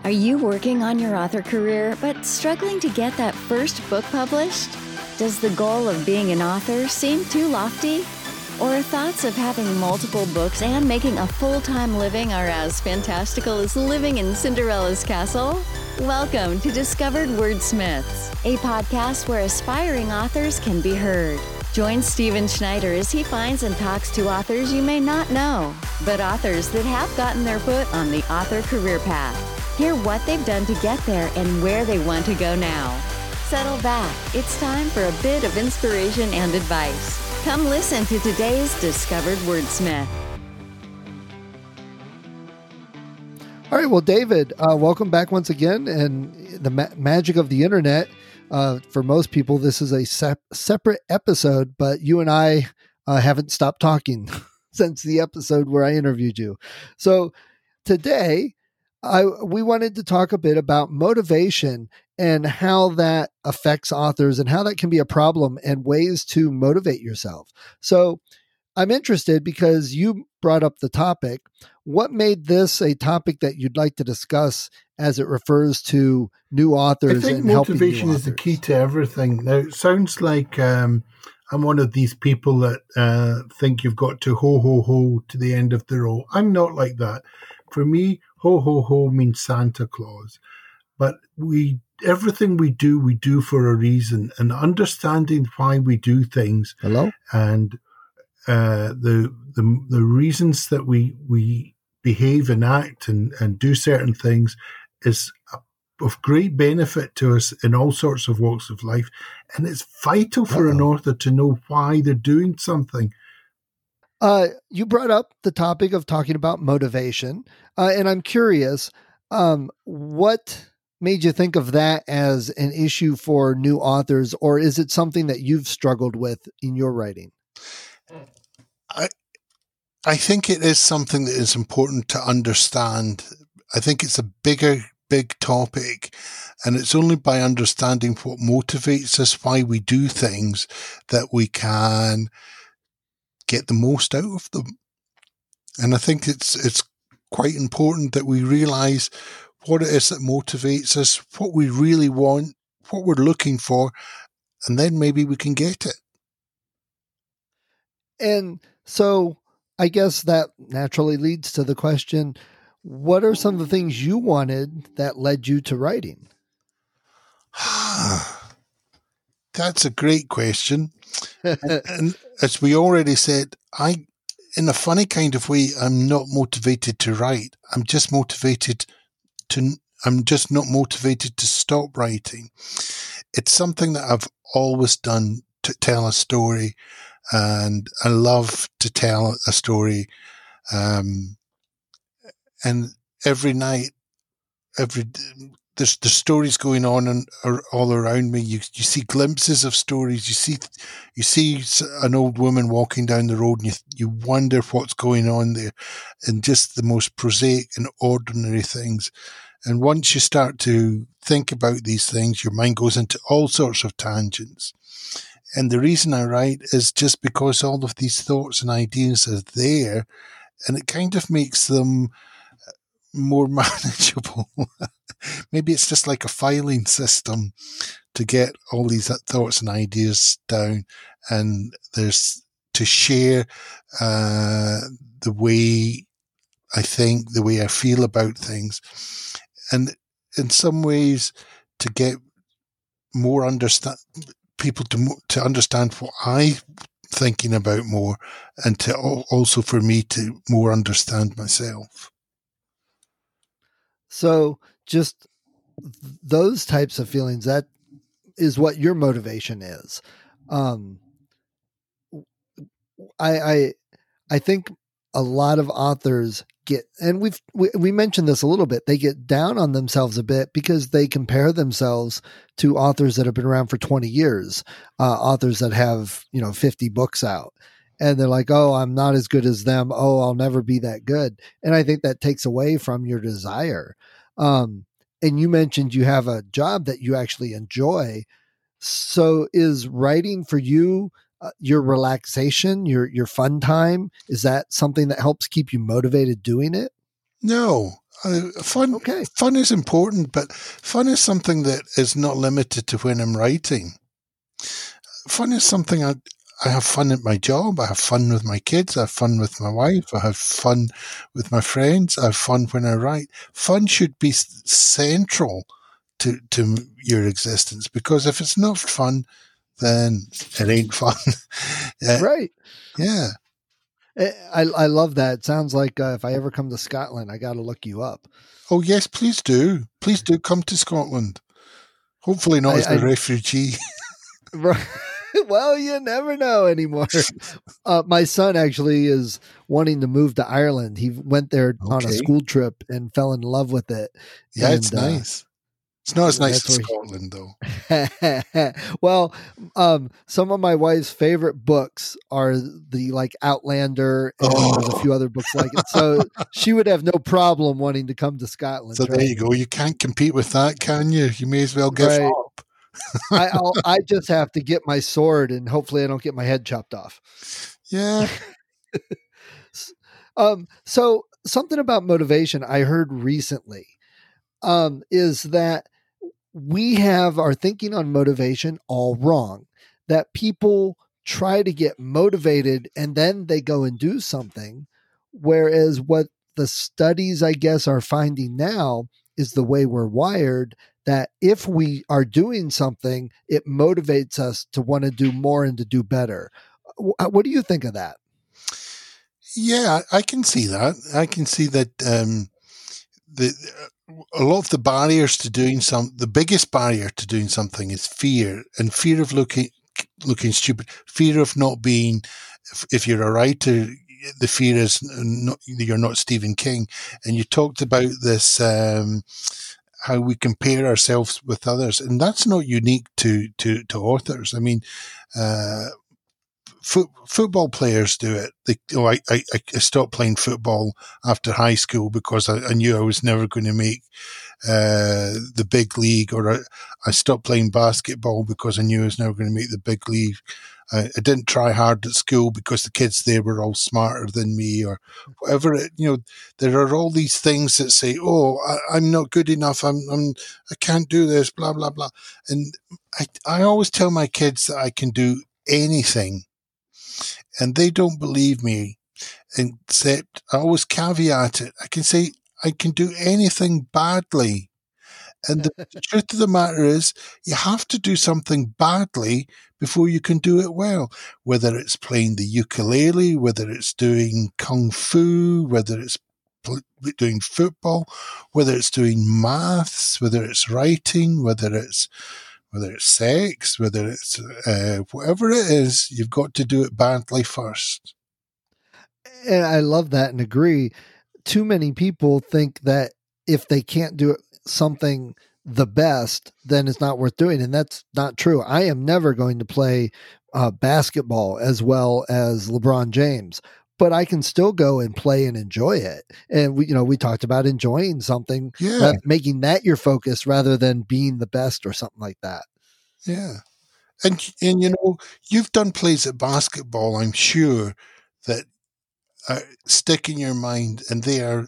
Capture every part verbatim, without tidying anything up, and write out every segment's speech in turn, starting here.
Are you working on your author career but struggling to get that first book published? Does the goal of being an author seem too lofty? Or thoughts of having multiple books and making a full-time living are as fantastical as living in Cinderella's castle? Welcome to Discovered Wordsmiths, a podcast where aspiring authors can be heard. Join Stephen Schneider as he finds and talks to authors you may not know, but authors that have gotten their foot on the author career path. Hear what they've done to get there and where they want to go now. Settle back. It's time for a bit of inspiration and advice. Come listen to today's Discovered Wordsmith. All right, well, David, uh, welcome back once again. And the ma- magic of the internet, uh, for most people, this is a sep- separate episode, but you and I uh, haven't stopped talking since the episode where I interviewed you. So today, I, we wanted to talk a bit about motivation and how that affects authors and how that can be a problem and ways to motivate yourself. So I'm interested because you brought up the topic. What made this a topic that you'd like to discuss as it refers to new authors? I think and helping motivation new is the authors? key to everything. Now, it sounds like um, I'm one of these people that uh, think you've got to ho, ho, ho to the end of the row. I'm not like that. For me, ho, ho, ho means Santa Claus. But we everything we do, we do for a reason. And understanding why we do things Hello? and uh, the, the the reasons that we we behave and act and, and do certain things is of great benefit to us in all sorts of walks of life. And it's vital for Uh-oh. an author to know why they're doing something. Uh, you brought up the topic of talking about motivation, uh, and I'm curious, um, what made you think of that as an issue for new authors, or is it something that you've struggled with in your writing? I I think it is something that is important to understand. I think it's a bigger, big topic, and it's only by understanding what motivates us, why we do things, that we can get the most out of them. And I think it's it's quite important that we realize what it is that motivates us, what we really want, what we're looking for, and then maybe we can get it. And so I guess that naturally leads to the question, what are some of the things you wanted that led you to writing? That's a great question. and, and as we already said, I, in a funny kind of way, I'm not motivated to write. I'm just motivated to, I'm just not motivated to stop writing. It's something that I've always done, to tell a story. And I love to tell a story. Um, and every night, every, there's, there's stories going on and are all around me. You, you see glimpses of stories. You see, you see an old woman walking down the road and you, you wonder what's going on there, and just the most prosaic and ordinary things. And once you start to think about these things, your mind goes into all sorts of tangents. And the reason I write is just because all of these thoughts and ideas are there, and it kind of makes them more manageable. Maybe it's just like a filing system to get all these thoughts and ideas down, and there's to share uh, the way I think, the way I feel about things, and in some ways to get more understand people to to understand what I'm thinking about more, and to also for me to more understand myself. So just those types of feelings, that is what your motivation is. Um, I, I, I think a lot of authors get, and we've, we, we mentioned this a little bit, they get down on themselves a bit because they compare themselves to authors that have been around for twenty years, uh, authors that have, you know, fifty books out. And they're like, oh, I'm not as good as them. Oh, I'll never be that good. And I think that takes away from your desire. Um, and you mentioned you have a job that you actually enjoy. So is writing for you uh, your relaxation, your your fun time? Is that something that helps keep you motivated doing it? No, Uh, fun, Okay. fun is important, but fun is something that is not limited to when I'm writing. Fun is something I, I have fun at my job. I have fun with my kids. I have fun with my wife. I have fun with my friends. I have fun when I write. Fun should be central to, to your existence, because if it's not fun, then it ain't fun. uh, Right. Yeah. I, I love that. It sounds like uh, if I ever come to Scotland, I got to look you up. Oh, yes, please do. Please do come to Scotland. Hopefully not I, as a I, refugee. Right. Well, you never know anymore. Uh, my son actually is wanting to move to Ireland. He went there okay. on a school trip and fell in love with it. Yeah, and, it's nice. Uh, it's not as nice as Scotland, he... though. Well, um, some of my wife's favorite books are the like Outlander, and oh. there's a few other books like it. So she would have no problem wanting to come to Scotland. So there you go. You can't compete with that, can you? You may as well give right. up. I I'll, I just have to get my sword, and hopefully I don't get my head chopped off. Yeah. um. So something about motivation I heard recently, um, is that we have our thinking on motivation all wrong. That people try to get motivated and then they go and do something, whereas what the studies, I guess, are finding now is the way we're wired. That if we are doing something, it motivates us to want to do more and to do better. What do you think of that? Yeah, I can see that. I can see that um, the a lot of the barriers to doing some, the biggest barrier to doing something is fear, and fear of looking looking stupid, fear of not being. If, if you're a writer, the fear is not, you're not Stephen King, and you talked about this. Um, how we compare ourselves with others. And that's not unique to, to, to authors. I mean, uh, fo- football players do it. They, oh, I, I, I stopped playing football after high school because I, I knew I was never going to make, uh, the big league, or I, I stopped playing basketball because I knew I was never going to make the big league. I, I didn't try hard at school because the kids there were all smarter than me, or whatever. It, you know, there are all these things that say, "Oh, I, I'm not good enough. I'm, I'm, I can't do this." Blah blah blah. And I, I always tell my kids that I can do anything, and they don't believe me. Except I always caveat it. I can say I can do anything badly. And the, the truth of the matter is, you have to do something badly before you can do it well. Whether it's playing the ukulele, whether it's doing kung fu, whether it's pl- doing football, whether it's doing maths, whether it's writing, whether it's whether it's sex, whether it's uh, whatever it is, you've got to do it badly first. And I love that and agree. Too many people think that if they can't do it something the best, then it's not worth doing. And that's not true. I am never going to play uh, basketball as well as LeBron James, but I can still go and play and enjoy it. And we, you know, we talked about enjoying something, yeah. making that your focus rather than being the best or something like that. Yeah. And, and, you know, you've done plays at basketball, I'm sure, that uh, stick in your mind, and they are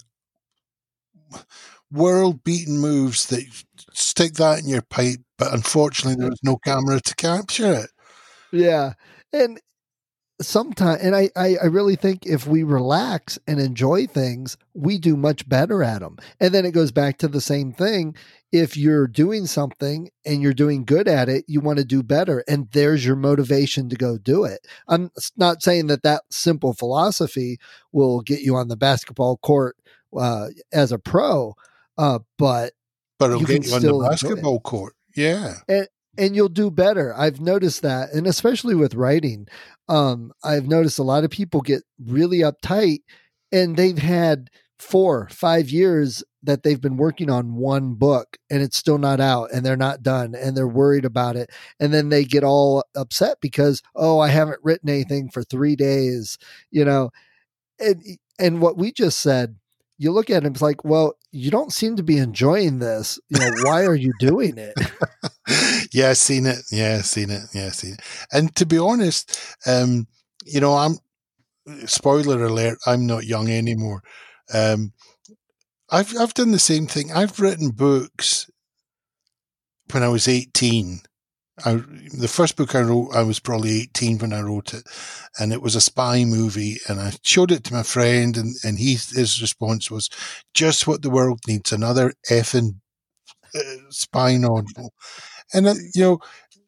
world-beaten moves that stick that in your pipe, but unfortunately there was no camera to capture it. Yeah. And sometimes, and I, I, I really think if we relax and enjoy things, we do much better at them. And then it goes back to the same thing. If you're doing something and you're doing good at it, you want to do better. And there's your motivation to go do it. I'm not saying that that simple philosophy will get you on the basketball court uh, as a pro, uh, but but it'll you get you on the basketball court. Yeah. And, and you'll do better. I've noticed that. And especially with writing, um, I've noticed a lot of people get really uptight, and they've had four, five years that they've been working on one book and it's still not out and they're not done and they're worried about it. And then they get all upset because, oh, I haven't written anything for three days, you know, and, and what we just said, you look at him, it's like, well, you don't seem to be enjoying this. You know, why are you doing it? Yeah, I've seen it. Yeah, I've seen it. Yeah, I've seen it. And to be honest, um, you know, I'm, spoiler alert, I'm not young anymore. Um, I've I've done the same thing. I've written books when I was eighteen. I, the first book I wrote, I was probably eighteen when I wrote it, and it was a spy movie. And I showed it to my friend, and and he his response was, "Just what the world needs: another effing uh, spy novel." And uh, you know,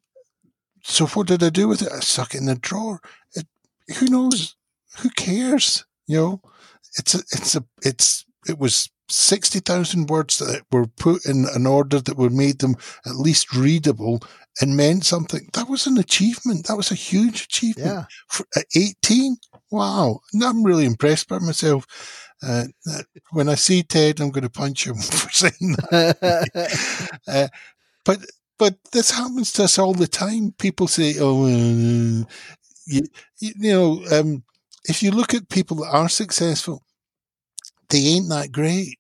so what did I do with it? I stuck it in the drawer. It, who knows? Who cares? You know, it's a, it's a, it's it was sixty thousand words that were put in an order that would made them at least readable and meant something. That was an achievement. That was a huge achievement. Yeah. For, at eighteen, wow. And I'm really impressed by myself. Uh, when I see Ted, I'm going to punch him for saying that. uh, but but this happens to us all the time. People say, "Oh, uh, you, you know, um, if you look at people that are successful, they ain't that great."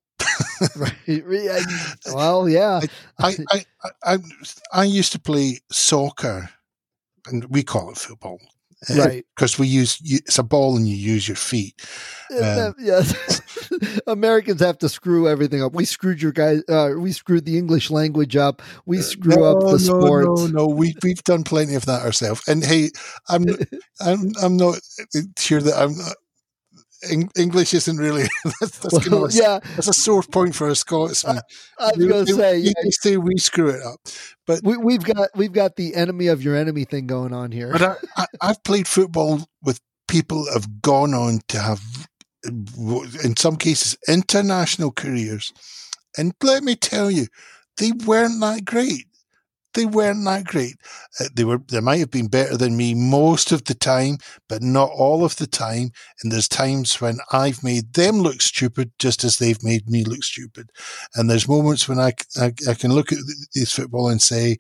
Right. Well, yeah. I, I, I, I, I used to play soccer, and we call it football, right? Because we use it's a ball, and you use your feet. Um, yes, Americans have to screw everything up. We screwed your guys. Uh, we screwed the English language up. We screw no, up the no, sports. No, no, we we've done plenty of that ourselves. And hey, I'm, I'm, I'm not sure that I'm. Not, English isn't really that's, that's, well, a, yeah. that's a sore point for a Scotsman. I, I was going to say, you yeah. say we screw it up, but we, we've got we've got the enemy of your enemy thing going on here. But I, I, I've played football with people that have gone on to have, in some cases, international careers, and let me tell you, they weren't that great. They weren't that great. Uh, they were. They might have been better than me most of the time, but not all of the time. And there's times when I've made them look stupid, just as they've made me look stupid. And there's moments when I, I, I can look at this football and say,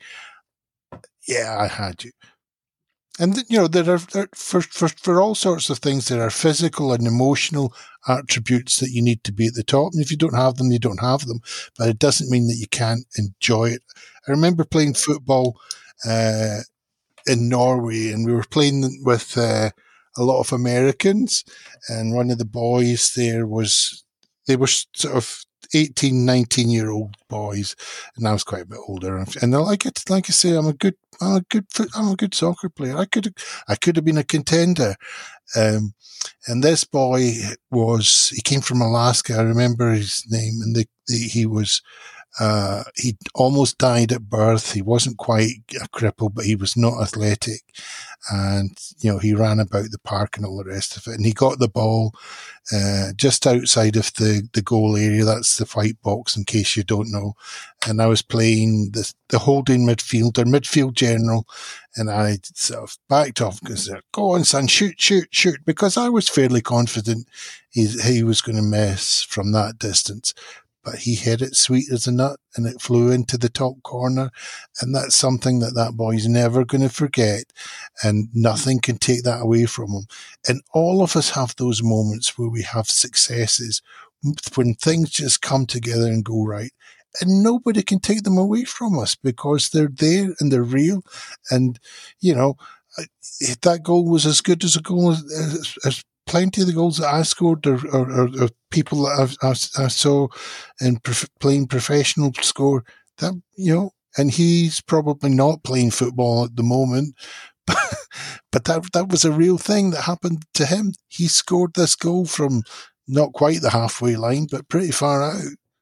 "Yeah, I had you." And you know, there are there, for for for all sorts of things. There are physical and emotional attributes that you need to be at the top. And if you don't have them, you don't have them. But it doesn't mean that you can't enjoy it. I remember playing football uh, in Norway, and we were playing with uh, a lot of Americans. And one of the boys there was, they were sort of eighteen, nineteen year old boys, and I was quite a bit older. And like it, like I say, I'm a good, I'm a good, I'm a good soccer player. I could, I could have been a contender. Um, and this boy was, he came from Alaska. I remember his name, and the, the, he was. Uh, he almost died at birth. He wasn't quite a cripple, but he was not athletic. And, you know, he ran about the park and all the rest of it. And he got the ball, uh, just outside of the, the goal area. That's the white box, in case you don't know. And I was playing the, the holding midfielder, midfield general. And I sort of backed off because, go on, son, shoot, shoot, shoot. Because I was fairly confident he, he was going to miss from that distance. But he hit it sweet as a nut, and it flew into the top corner. And that's something that that boy's never going to forget. And nothing can take that away from him. And all of us have those moments where we have successes, when things just come together and go right. And nobody can take them away from us because they're there and they're real. And, you know, that goal was as good as a goal as, as, as plenty of the goals that I scored or, or, or people that I, I, I saw in prof- playing professional score. That, you know, and he's probably not playing football at the moment, but, but that that was a real thing that happened to him. He scored this goal from not quite the halfway line, but pretty far out.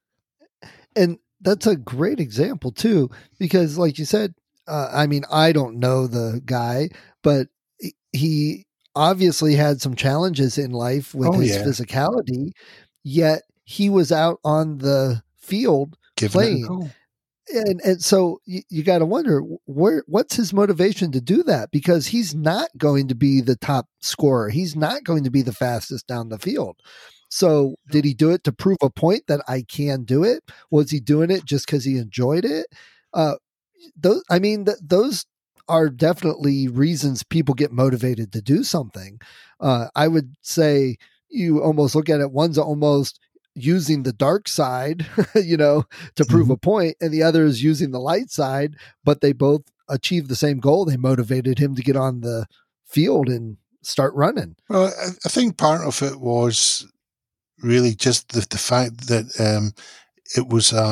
And that's a great example too, because like you said, uh, I mean, I don't know the guy, but he obviously had some challenges in life with oh, his yeah. physicality, yet he was out on the field Giving playing. And and so you, you got to wonder where what's his motivation to do that, because he's not going to be the top scorer. He's not going to be the fastest down the field. So did he do it to prove a point that I can do it? Was he doing it just because he enjoyed it? Uh, those, I mean, th- those are definitely reasons people get motivated to do something. Uh, I would say you almost look at it. One's almost using the dark side, you know, to prove mm-hmm. a point, and the other is using the light side, but they both achieved the same goal. They motivated him to get on the field and start running. Well, I think part of it was really just the, the fact that um, it was a,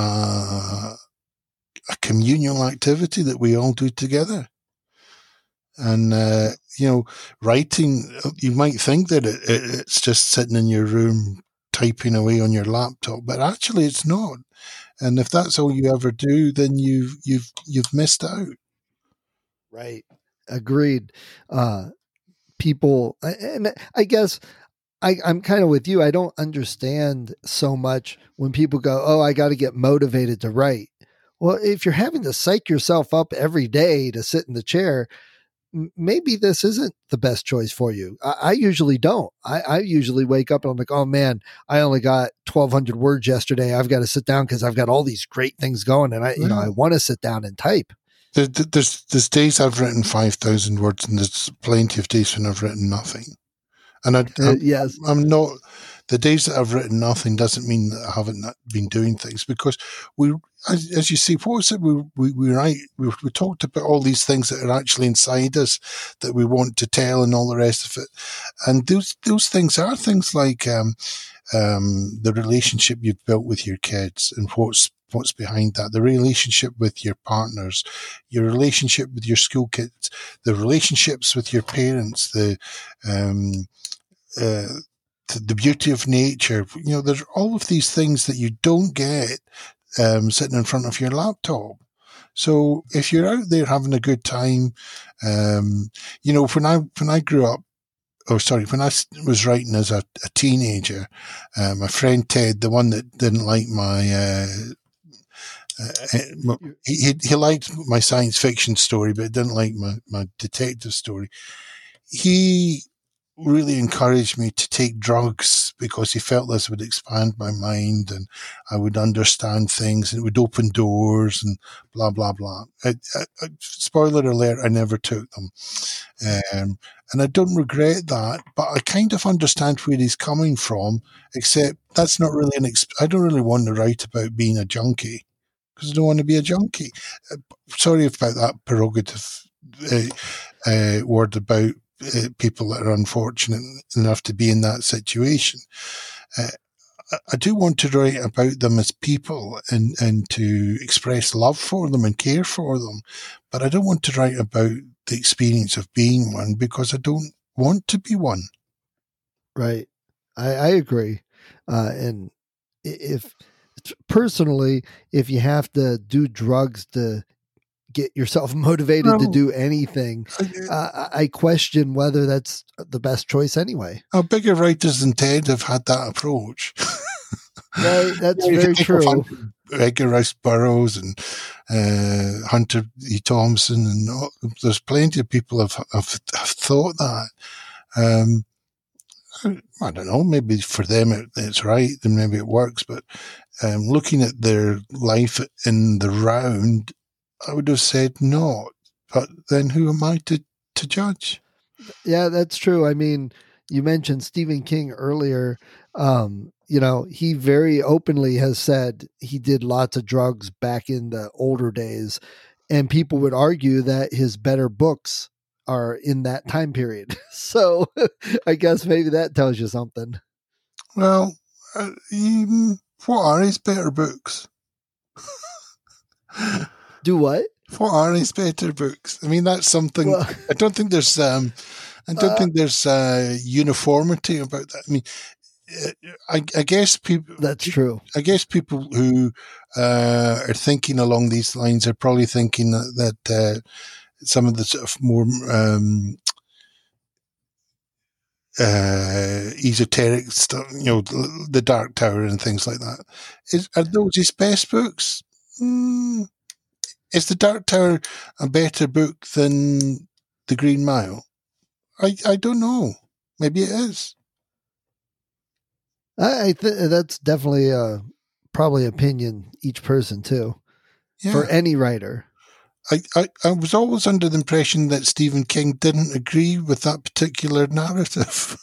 a communal activity that we all do together. And, uh, you know, writing, you might think that it, it, it's just sitting in your room typing away on your laptop, but actually it's not. And if that's all you ever do, then you've, you've, you've missed out. Right. Agreed. Uh, people, and I guess I, I'm kind of with you. I don't understand so much when people go, oh, I got to get motivated to write. Well, if you're having to psych yourself up every day to sit in the chair, maybe this isn't the best choice for you. I, I usually don't. I, I usually wake up and I'm like, oh man, I only got twelve hundred words yesterday. I've got to sit down because I've got all these great things going, and I, you know, I want to sit down and type. There's there's days I've written five thousand words, and there's plenty of days when I've written nothing. And I, uh, I'm, yes, I'm not. The days that I've written nothing doesn't mean that I haven't been doing things, because we, as, as you see, what was it we we, we write? We, we talked about all these things that are actually inside us that we want to tell, and all the rest of it. And those those things are things like um, um, the relationship you've built with your kids, and what's what's behind that, the relationship with your partners, your relationship with your school kids, the relationships with your parents, the um, uh, the beauty of nature. You know, there's all of these things that you don't get um, sitting in front of your laptop. So if you're out there having a good time, um, you know, when I when I grew up, oh sorry, when I was writing as a, a teenager, uh, my friend Ted, the one that didn't like my, uh, uh, he he liked my science fiction story, but didn't like my my detective story. He really encouraged me to take drugs because he felt this would expand my mind and I would understand things and it would open doors and blah, blah, blah. I, I, spoiler alert, I never took them. Um, and I don't regret that, but I kind of understand where he's coming from, except that's not really an, exp- I don't really want to write about being a junkie because I don't want to be a junkie. Uh, sorry about that prerogative uh, uh, word about Uh, people that are unfortunate enough to be in that situation. Uh, I do want to write about them as people and, and to express love for them and care for them, but I don't want to write about the experience of being one because I don't want to be one. Right. I, I agree. Uh, and if personally, if you have to do drugs to get yourself motivated no. to do anything, uh, I question whether that's the best choice anyway. Our bigger writers than Ted have had that approach. Right, that's yeah, very true. Edgar Rice Burroughs and uh, Hunter E. Thompson, and all, there's plenty of people have, have, have thought that. Um, I don't know, maybe for them it, it's right and maybe it works, but um, looking at their life in the round, I would have said no, but then who am I to, to judge? Yeah, that's true. I mean, you mentioned Stephen King earlier. Um, you know, he very openly has said he did lots of drugs back in the older days, and people would argue that his better books are in that time period. So I guess maybe that tells you something. Well, uh, um, what are his better books? Do what? What are his better books? I mean, that's something. Well, I don't think there's. Um, I don't uh, think there's uh, uniformity about that. I mean, I, I guess people. That's true. I guess people who uh, are thinking along these lines are probably thinking that, that uh, some of the sort of more um, uh, esoteric stuff, you know, the Dark Tower and things like that, is, are those his best books? Mm. Is the Dark Tower a better book than The Green Mile? I, I don't know. Maybe it is. I, I think that's definitely uh, probably opinion each person too. Yeah. For any writer. I, I, I was always under the impression that Stephen King didn't agree with that particular narrative.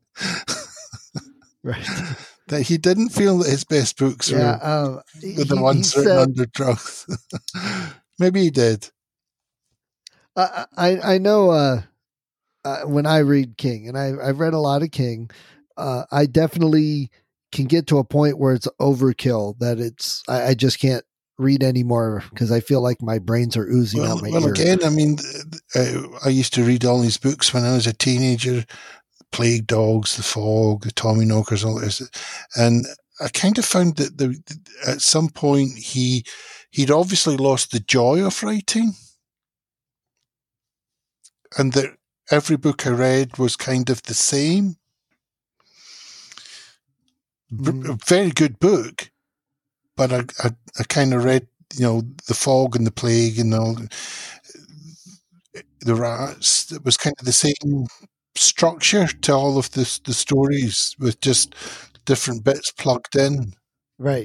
Right. That he didn't feel that his best books yeah, were, um, were the he, ones he written said, under drugs. Maybe he did. I I, I know uh, uh, when I read King, and I, I've read a lot of King, uh, I definitely can get to a point where it's overkill, that it's, I, I just can't read anymore because I feel like my brains are oozing well, out my well ear. again, I mean, uh, I used to read all these books when I was a teenager, Plague Dogs, The Fog, The Tommyknockers, all this. And I kind of found that the, at some point he, he'd obviously lost the joy of writing. And that every book I read was kind of the same. Mm. Very good book, but I, I, I kind of read, you know, The Fog and The Plague and all the Rats. It was kind of the same structure to all of the the stories with just different bits plugged in. Right.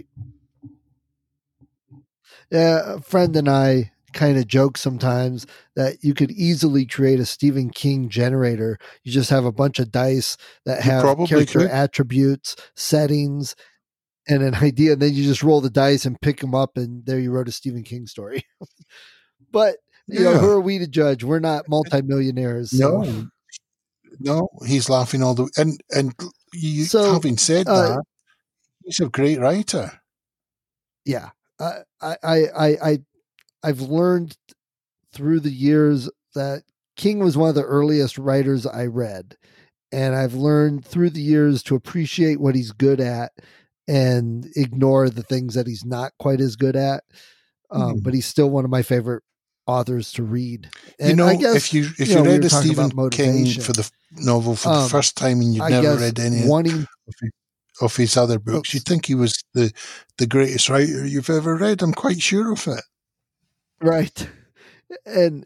Yeah, a friend and I kind of joke sometimes that you could easily create a Stephen King generator. You just have a bunch of dice that have character could. attributes, settings, and an idea, and then you just roll the dice and pick them up, and there you wrote a Stephen King story. But you yeah. know, who are we to judge? We're not multimillionaires. So. No, no, he's laughing all the and and you, so, having said uh, that, he's a great writer. Yeah, I, I, I, I, I've learned through the years that King was one of the earliest writers I read, and I've learned through the years to appreciate what he's good at and ignore the things that he's not quite as good at. Um, mm. But he's still one of my favorite authors to read. And you know, I guess, if you if you, you know, read we a Stephen King for the novel for um, the first time and you'd I never read any wanting, of, his, of his other books, you'd think he was the, the greatest writer you've ever read. I'm quite sure of it. Right. And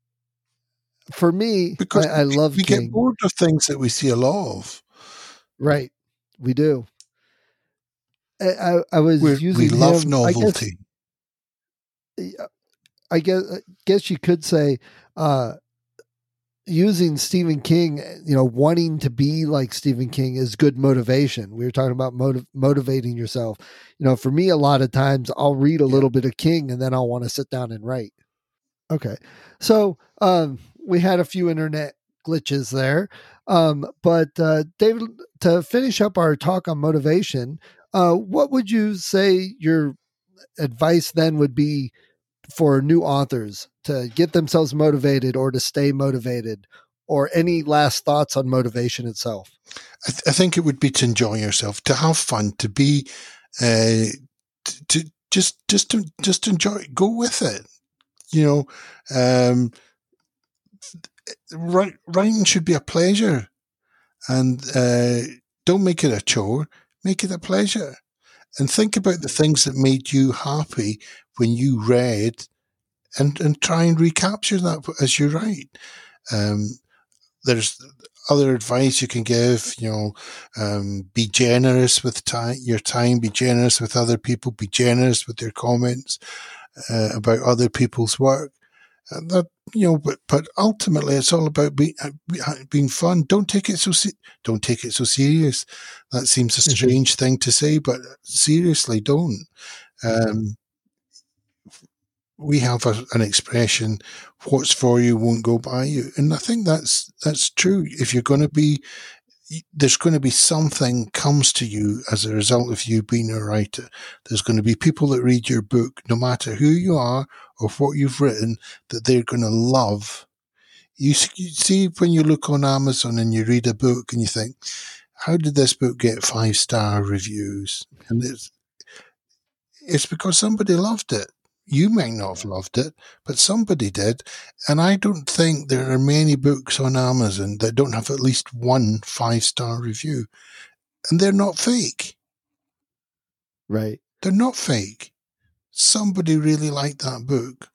for me, because I, I love we King. get bored of things that we see a lot of. Right. We do. I, I, I was We're, using We love him, novelty. I guess, I guess, I guess you could say, uh, using Stephen King, you know, wanting to be like Stephen King is good motivation. We were talking about motiv- motivating yourself. You know, for me, a lot of times I'll read a little bit of King and then I'll want to sit down and write. Okay. So, um, we had a few internet glitches there. Um, but, uh, David, to finish up our talk on motivation, uh, what would you say your advice then would be for new authors to get themselves motivated or to stay motivated, or any last thoughts on motivation itself? I, th- I think it would be to enjoy yourself, to have fun, to be, uh, to, to just, just to, just enjoy it, go with it. You know, um, write, writing should be a pleasure, and, uh, don't make it a chore, make it a pleasure, and think about the things that made you happy when you read, and, and try and recapture that as you write. Um, there's other advice you can give, you know, um, be generous with time, your time, be generous with other people, be generous with your comments, uh, about other people's work. And that, you know, but, but ultimately it's all about being, being fun. Don't take it so, se- don't take it so serious. That seems a strange thing to say, but seriously, don't. Um, we have a, an expression, what's for you won't go by you. And I think that's, that's true. If you're going to be, there's going to be something comes to you as a result of you being a writer. There's going to be people that read your book, no matter who you are or what you've written, that they're going to love. You, you see, when you look on Amazon and you read a book and you think, how did this book get five star reviews? And it's, it's because somebody loved it. You might not have loved it, but somebody did. And I don't think there are many books on Amazon that don't have at least one five-star review. And they're not fake. Right. They're not fake. Somebody really liked that book.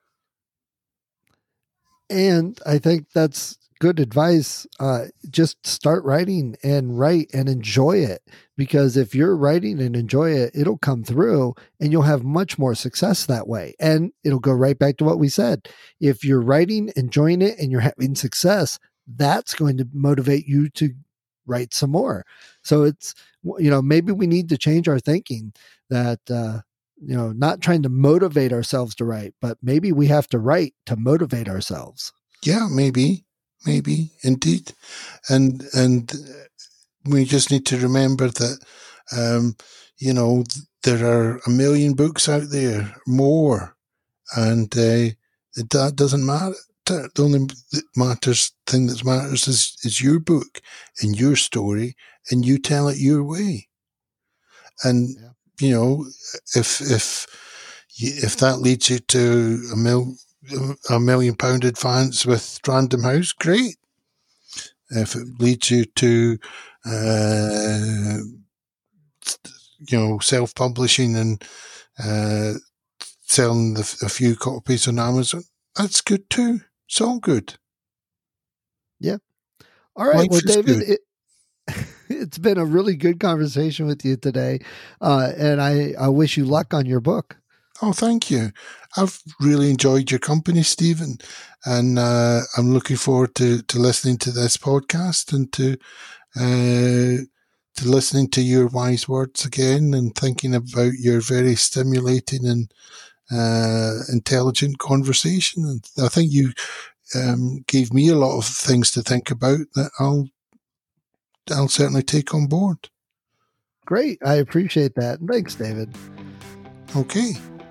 And I think that's good advice. Uh, just start writing and write and enjoy it. Because if you're writing and enjoy it, it'll come through and you'll have much more success that way. And it'll go right back to what we said. If you're writing, enjoying it, and you're having success, that's going to motivate you to write some more. So it's, you know, maybe we need to change our thinking that, uh, you know, not trying to motivate ourselves to write, but maybe we have to write to motivate ourselves. Yeah, maybe, maybe indeed. And, and, we just need to remember that Um, you know, there are a million books out there, more, and uh, that doesn't matter. The only matters thing that matters is, is your book and your story, and you tell it your way. And yeah. you know, if if if that leads you to a mil a million pound advance with Random House, great. If it leads you to uh, you know, self-publishing and uh, selling the, a few copies on Amazon, that's good too. It's all good. Yeah. All right. Life well, David, it, it's been a really good conversation with you today. Uh, and I, I wish you luck on your book. Oh, thank you. I've really enjoyed your company, Stephen. And uh, I'm looking forward to, to listening to this podcast and to uh, to listening to your wise words again and thinking about your very stimulating and uh, intelligent conversation. And I think you um, gave me a lot of things to think about that I'll I'll certainly take on board. Great. I appreciate that. Thanks, David. Okay.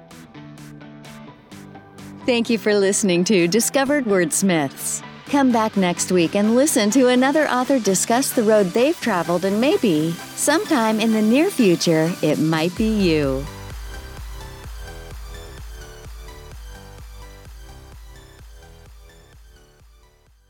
Thank you for listening to Discovered Wordsmiths. Come back next week and listen to another author discuss the road they've traveled, and maybe, sometime in the near future, it might be you.